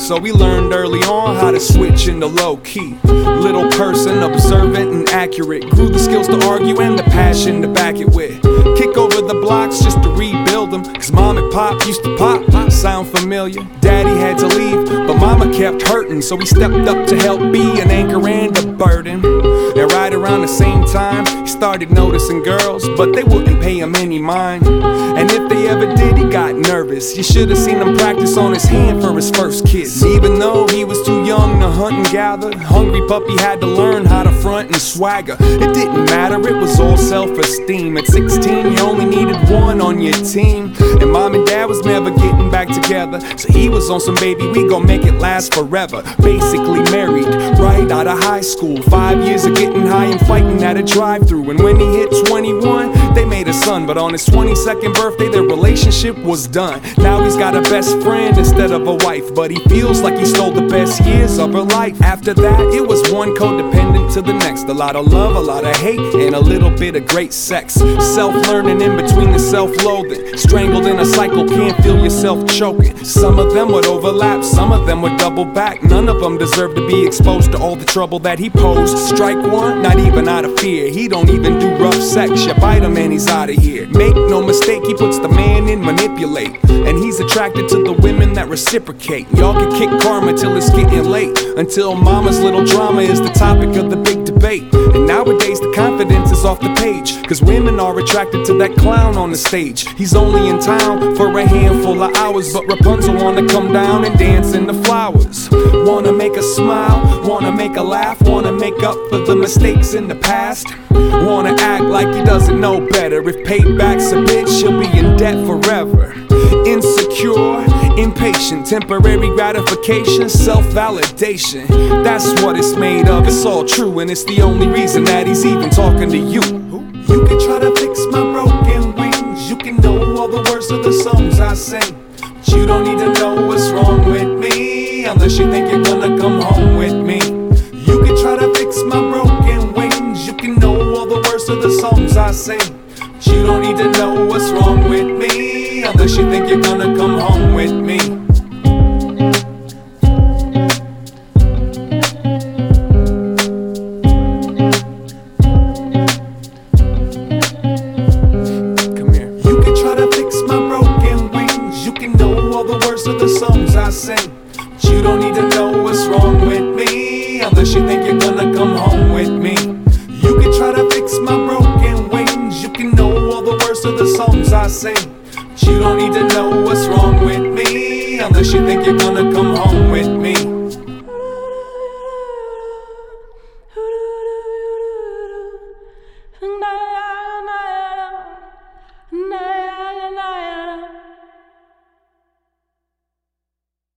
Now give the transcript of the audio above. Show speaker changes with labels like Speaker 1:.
Speaker 1: so we learned early on how to switch into low key. Little person, observant and accurate, grew the skills to argue and the passion to back it with. Kick over the blocks just to rebuild them, cause mom and pop used to pop. Sound familiar? Daddy had to leave, but mama kept hurting, so he stepped up to help be an anchor and a burden. And right around the same time, he started noticing girls, but they wouldn't pay him any mind. And if they ever did, he got nervous. You should have seen him practice on his hand for his first kiss. Even though he was too young to hunt and gather, hungry puppy had to learn how to front and swagger. It didn't matter, it was all self-esteem. At 16, you only needed one on your team. And mom and dad was never getting back together, so he was on some baby, we gon' make it last forever. Basically married right out of high school. 5 years of getting high and fighting at a drive-thru. And when he hit 21, they made a son, but on his 22nd birthday their relationship was done. Now he's got a best friend instead of a wife, but he feels like he stole the best years of her life. After that, it was one codependent to the next. A lot of love, a lot of hate, and a little bit of great sex. Self-learning in between the self-loathing. Strangled in a cycle, can't feel yourself choking. Some of them would overlap, some of them would double back. None of them deserve to be exposed to all the trouble that he posed. Strike one, not even out of fear. He don't even do rough sex, you bite him and he's out of here. Make no mistake, he puts the man in manipulate, and he's attracted to the women that reciprocate. Y'all can kick karma till it's getting late, until mama's little drama is the topic of the big debate. And nowadays the confidence is off the page, cause women are attracted to that clown on the stage. He's only in town for a handful of hours, but Rapunzel wanna come down and dance in the flowers. Wanna make her smile, wanna make her laugh, wanna make up for the mistakes in the past. Wanna act like he doesn't know better. If payback's a bitch, she'll be in debt forever. Insecure, impatient, temporary gratification, self-validation. That's what it's made of, it's all true, and it's the only reason that he's even talking to you. You can try to fix my broken wings, you can know all the words of the songs I sing, but you don't need to know what's wrong with me, unless you think you're gonna come home with me. You can try to fix my broken wings, you can know all the words of the songs I sing, but you don't need to know what's wrong with me, unless you think you're gonna come home with me. Come here. You can try to fix my broken wings, you can know all the words of the songs I sing, but you don't need to know what's wrong with me, unless you think you're gonna come home with me. You can try to fix my broken wings, you can know all the words of the songs I sing, but you don't need to know what's wrong with me, unless you think you're gonna come home with me.